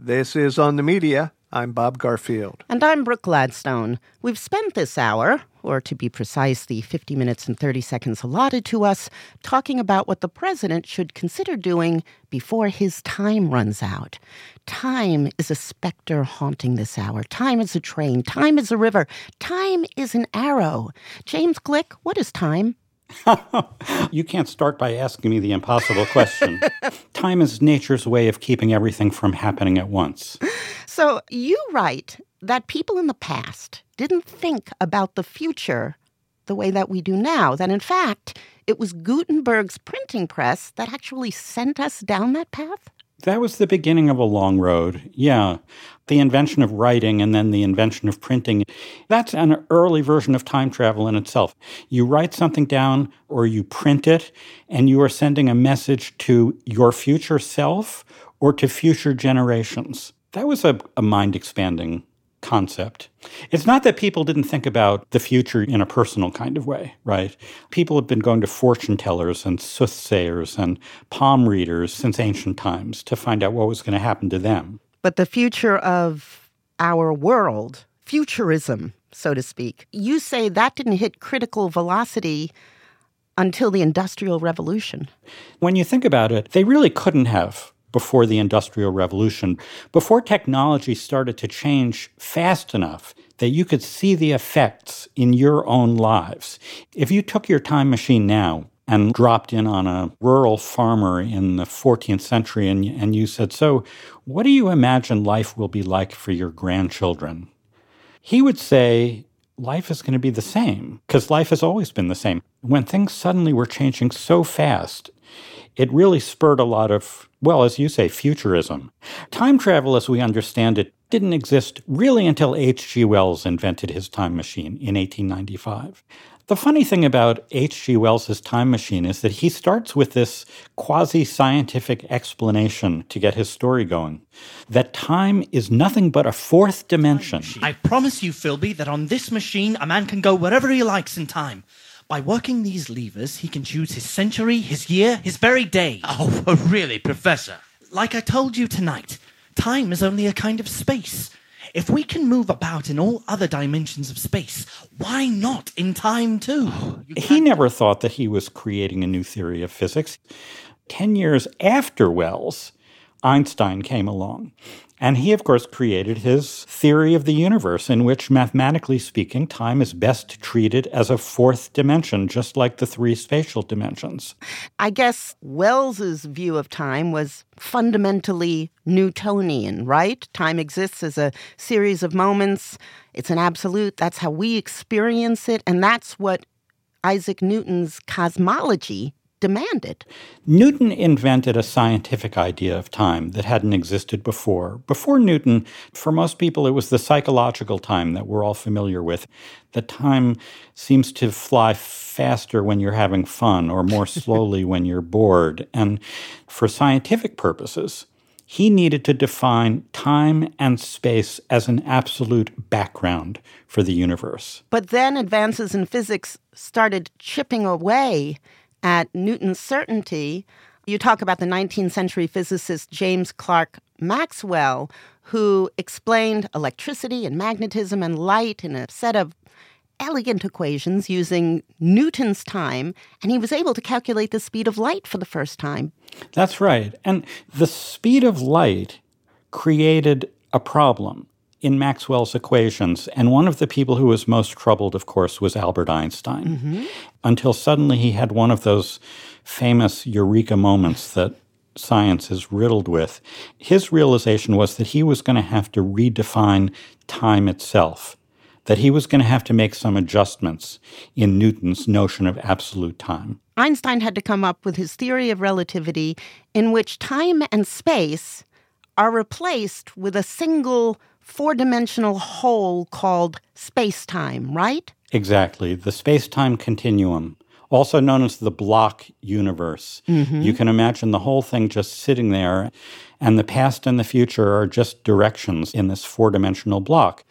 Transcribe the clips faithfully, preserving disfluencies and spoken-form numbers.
This is On the Media. I'm Bob Garfield. And I'm Brooke Gladstone. We've spent this hour, or to be precise, the fifty minutes and thirty seconds allotted to us, talking about what the president should consider doing before his time runs out. Time is a specter haunting this hour. Time is a train. Time is a river. Time is an arrow. James Glick, what is time? You can't start by asking me the impossible question. Time is nature's way of keeping everything from happening at once. So you write that people in the past didn't think about the future the way that we do now, that in fact, it was Gutenberg's printing press that actually sent us down that path? That was the beginning of a long road, yeah. The invention of writing and then the invention of printing. That's an early version of time travel in itself. You write something down or you print it, and you are sending a message to your future self or to future generations. That was a, a mind-expanding concept. It's not that people didn't think about the future in a personal kind of way, right? People have been going to fortune tellers and soothsayers and palm readers since ancient times to find out what was going to happen to them. But the future of our world, futurism, so to speak, you say that didn't hit critical velocity until the Industrial Revolution. When you think about it, they really couldn't have before the Industrial Revolution, before technology started to change fast enough that you could see the effects in your own lives. If you took your time machine now and dropped in on a rural farmer in the fourteenth century and, and you said, so what do you imagine life will be like for your grandchildren? He would say, life is going to be the same, because life has always been the same. When things suddenly were changing so fast, it really spurred a lot of, well, as you say, futurism. Time travel, as we understand it, didn't exist really until H G Wells invented his time machine in eighteen ninety-five. The funny thing about H G Wells' time machine is that he starts with this quasi-scientific explanation to get his story going, that time is nothing but a fourth dimension. I promise you, Philby, that on this machine, a man can go wherever he likes in time. By working these levers, he can choose his century, his year, his very day. Oh, really, Professor? Like I told you tonight, time is only a kind of space. If we can move about in all other dimensions of space, why not in time too? He never thought that he was creating a new theory of physics. Ten years after Wells, Einstein came along. And he, of course, created his theory of the universe, in which, mathematically speaking, time is best treated as a fourth dimension, just like the three spatial dimensions. I guess Wells's view of time was fundamentally Newtonian, right? Time exists as a series of moments. It's an absolute. That's how we experience it. And that's what Isaac Newton's cosmology demanded. Newton invented a scientific idea of time that hadn't existed before. Before Newton, for most people, it was the psychological time that we're all familiar with. The time seems to fly faster when you're having fun or more slowly when you're bored. And for scientific purposes, he needed to define time and space as an absolute background for the universe. But then advances in physics started chipping away at Newton's certainty. You talk about the nineteenth century physicist James Clerk Maxwell, who explained electricity and magnetism and light in a set of elegant equations using Newton's time, and he was able to calculate the speed of light for the first time. That's right. And the speed of light created a problem in Maxwell's equations. And one of the people who was most troubled, of course, was Albert Einstein, mm-hmm. until suddenly he had one of those famous eureka moments that science is riddled with. His realization was that he was going to have to redefine time itself, that he was going to have to make some adjustments in Newton's notion of absolute time. Einstein had to come up with his theory of relativity in which time and space are replaced with a single four-dimensional whole called space-time, right? Exactly. The space-time continuum, also known as the block universe. Mm-hmm. You can imagine the whole thing just sitting there, and the past and the future are just directions in this four-dimensional block.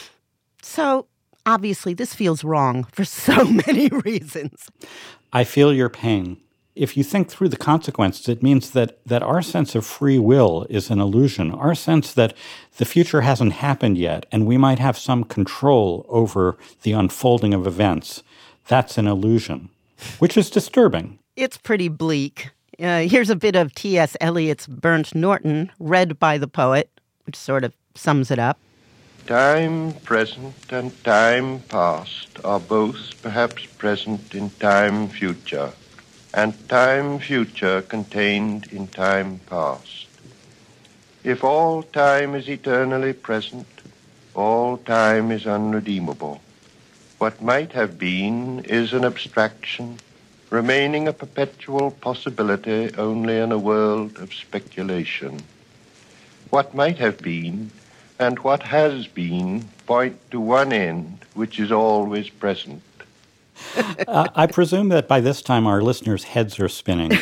So, obviously, this feels wrong for so many reasons. I feel your pain. If you think through the consequences, it means that, that our sense of free will is an illusion. Our sense that the future hasn't happened yet and we might have some control over the unfolding of events, that's an illusion, which is disturbing. It's pretty bleak. Uh, here's a bit of T S Eliot's Burnt Norton, read by the poet, which sort of sums it up. Time present and time past are both perhaps present in time future, and time future contained in time past. If all time is eternally present, all time is unredeemable. What might have been is an abstraction, remaining a perpetual possibility only in a world of speculation. What might have been and what has been point to one end, which is always present. uh, I presume that by this time our listeners' heads are spinning.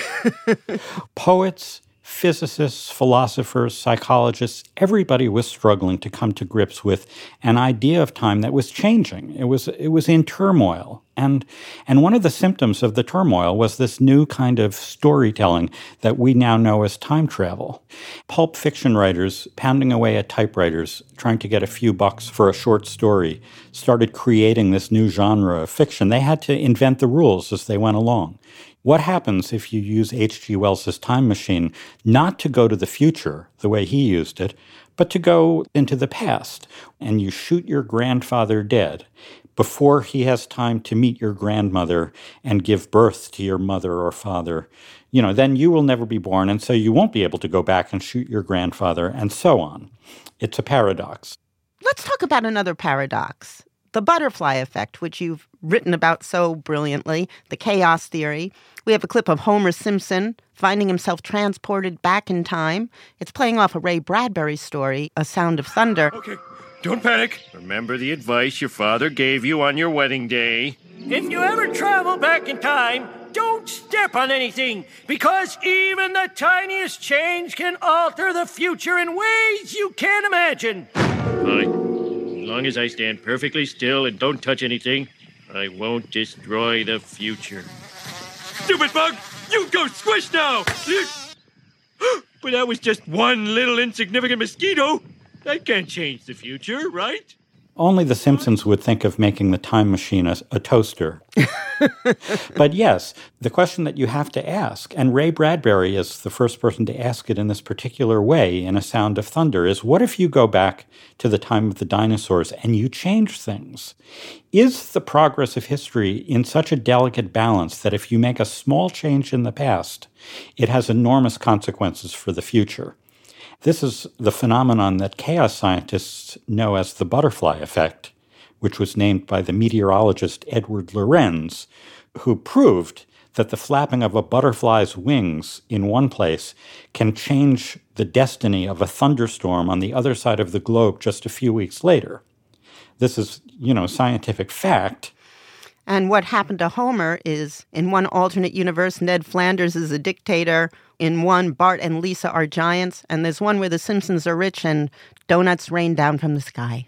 Poets, physicists, philosophers, psychologists, everybody was struggling to come to grips with an idea of time that was changing. It was it was in turmoil. And and one of the symptoms of the turmoil was this new kind of storytelling that we now know as time travel. Pulp fiction writers, pounding away at typewriters, trying to get a few bucks for a short story, started creating this new genre of fiction. They had to invent the rules as they went along. What happens if you use H G Wells's time machine not to go to the future the way he used it, but to go into the past, and you shoot your grandfather dead before he has time to meet your grandmother and give birth to your mother or father? You know, then you will never be born, and so you won't be able to go back and shoot your grandfather, and so on. It's a paradox. Let's talk about another paradox. The butterfly effect, which you've written about so brilliantly, the chaos theory. We have a clip of Homer Simpson finding himself transported back in time. It's playing off a Ray Bradbury story, A Sound of Thunder. Okay, don't panic. Remember the advice your father gave you on your wedding day. If you ever travel back in time, don't step on anything, because even the tiniest change can alter the future in ways you can't imagine. Fine. As long as I stand perfectly still and don't touch anything, I won't destroy the future. Stupid bug! You go squish now! But that was just one little insignificant mosquito. I can't change the future, right? Only the Simpsons would think of making the time machine a, a toaster. But yes, the question that you have to ask, and Ray Bradbury is the first person to ask it in this particular way in A Sound of Thunder, is what if you go back to the time of the dinosaurs and you change things? Is the progress of history in such a delicate balance that if you make a small change in the past, it has enormous consequences for the future? This is the phenomenon that chaos scientists know as the butterfly effect, which was named by the meteorologist Edward Lorenz, who proved that the flapping of a butterfly's wings in one place can change the destiny of a thunderstorm on the other side of the globe just a few weeks later. This is, you know, scientific fact. And what happened to Homer is, in one alternate universe, Ned Flanders is a dictator. In one, Bart and Lisa are giants. And there's one where the Simpsons are rich and donuts rain down from the sky.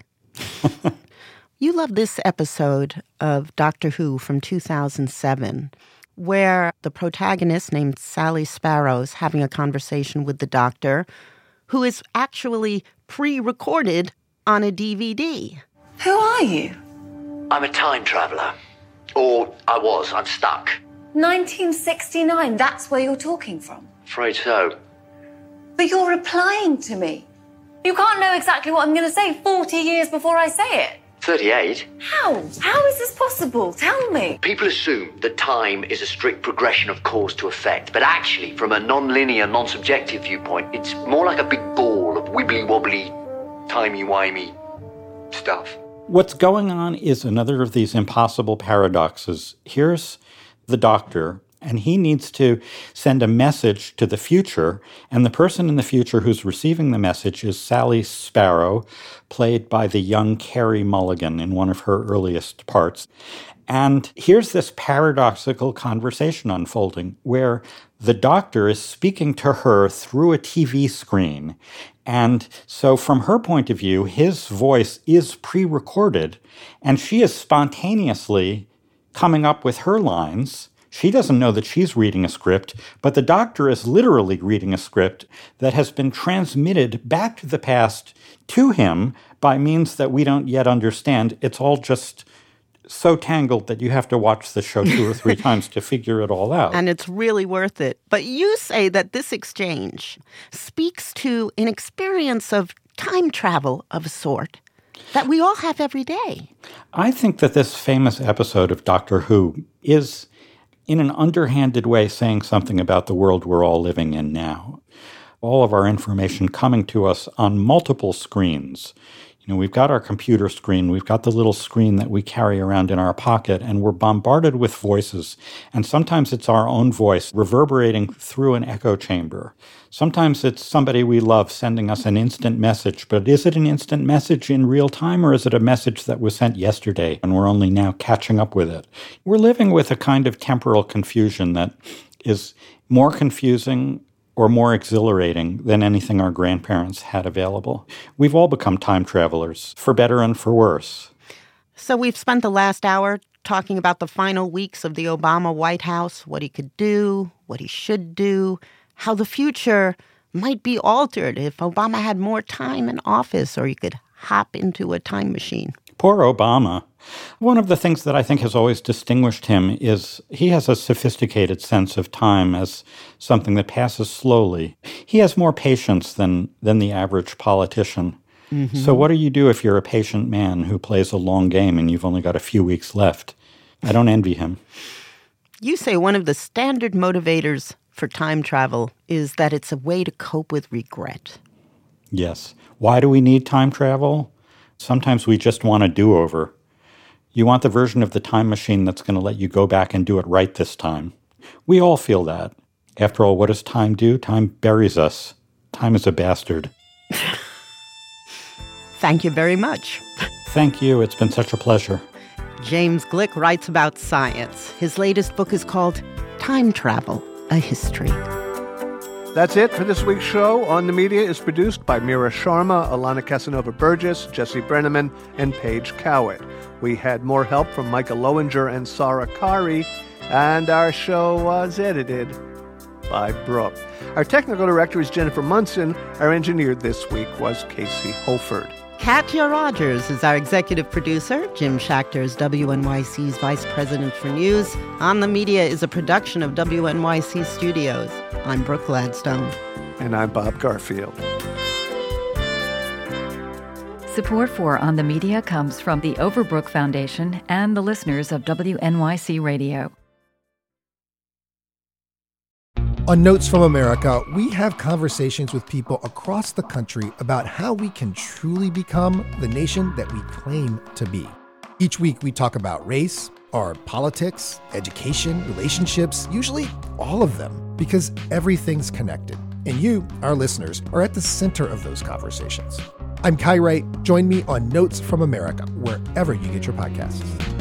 You love this episode of Doctor Who from two thousand seven, where the protagonist, named Sally Sparrow, is having a conversation with the doctor, who is actually pre-recorded on a D V D. Who are you? I'm a time traveler. Or I was. I'm stuck. nineteen sixty-nine, that's where you're talking from. Afraid so. But you're replying to me. You can't know exactly what I'm going to say forty years before I say it. thirty-eight? How? How is this possible? Tell me. People assume that time is a strict progression of cause to effect, but actually, from a non-linear, non-subjective viewpoint, it's more like a big ball of wibbly-wobbly, timey-wimey stuff. What's going on is another of these impossible paradoxes. Here's the doctor, and he needs to send a message to the future, and the person in the future who's receiving the message is Sally Sparrow, played by the young Carey Mulligan in one of her earliest parts. And here's this paradoxical conversation unfolding where the doctor is speaking to her through a T V screen. And so from her point of view, his voice is pre-recorded, and she is spontaneously coming up with her lines She doesn't know that she's reading a script, but the doctor is literally reading a script that has been transmitted back to the past to him by means that we don't yet understand. It's all just so tangled that you have to watch the show two or three times to figure it all out. And it's really worth it. But you say that this exchange speaks to an experience of time travel of a sort that we all have every day. I think that this famous episode of Doctor Who is, in an underhanded way, saying something about the world we're all living in now. All of our information coming to us on multiple screens. You know, we've got our computer screen, we've got the little screen that we carry around in our pocket, and we're bombarded with voices. And sometimes it's our own voice reverberating through an echo chamber. Sometimes it's somebody we love sending us an instant message, but is it an instant message in real time, or is it a message that was sent yesterday and we're only now catching up with it? We're living with a kind of temporal confusion that is more confusing or more exhilarating than anything our grandparents had available. We've all become time travelers, for better and for worse. So we've spent the last hour talking about the final weeks of the Obama White House, what he could do, what he should do, how the future might be altered if Obama had more time in office or he could hop into a time machine. Poor Obama. One of the things that I think has always distinguished him is he has a sophisticated sense of time as something that passes slowly. He has more patience than, than the average politician. Mm-hmm. So what do you do if you're a patient man who plays a long game and you've only got a few weeks left? I don't envy him. You say one of the standard motivators for time travel is that it's a way to cope with regret. Yes. Why do we need time travel? Sometimes we just want a do-over. You want the version of the time machine that's going to let you go back and do it right this time. We all feel that. After all, what does time do? Time buries us. Time is a bastard. Thank you very much. Thank you. It's been such a pleasure. James Glick writes about science. His latest book is called Time Travel, A History. That's it for this week's show. On the Media is produced by Mira Sharma, Alana Casanova-Burgess, Jesse Brenneman, and Paige Cowett. We had more help from Micah Lowinger and Sarah Kari, and our show was edited by Brooke. Our technical director is Jennifer Munson. Our engineer this week was Casey Holford. Katya Rogers is our executive producer. Jim Schachter is W N Y C's vice president for news. On the Media is a production of W N Y C Studios. I'm Brooke Gladstone. And I'm Bob Garfield. Support for On the Media comes from the Overbrook Foundation and the listeners of W N Y C Radio. On Notes from America, we have conversations with people across the country about how we can truly become the nation that we claim to be. Each week, we talk about race, our politics, education, relationships, usually all of them, because everything's connected. And you, our listeners, are at the center of those conversations. I'm Kai Wright. Join me on Notes from America, wherever you get your podcasts.